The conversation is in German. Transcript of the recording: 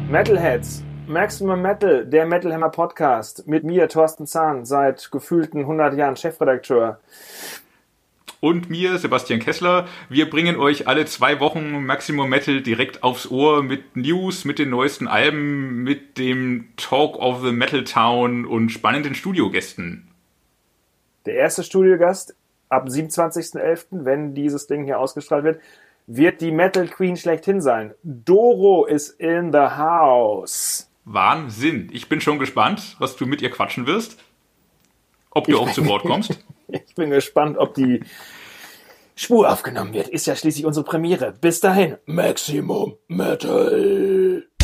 Metalheads, Maximum Metal, der Metal Hammer Podcast. Mit mir, Thorsten Zahn, seit gefühlten 100 Jahren Chefredakteur. Und mir, Sebastian Kessler. Wir bringen euch alle 2 Wochen Maximum Metal direkt aufs Ohr mit News, mit den neuesten Alben, mit dem Talk of the Metal Town und spannenden Studiogästen. Der erste Studiogast ab 27.11., wenn dieses Ding hier ausgestrahlt wird die Metal Queen schlechthin sein. Doro ist in the house. Wahnsinn. Ich bin schon gespannt, was du mit ihr quatschen wirst. Ob du auch zu Wort kommst. Ich bin gespannt, ob die Spur aufgenommen wird. Ist ja schließlich unsere Premiere. Bis dahin, Maximum Metal.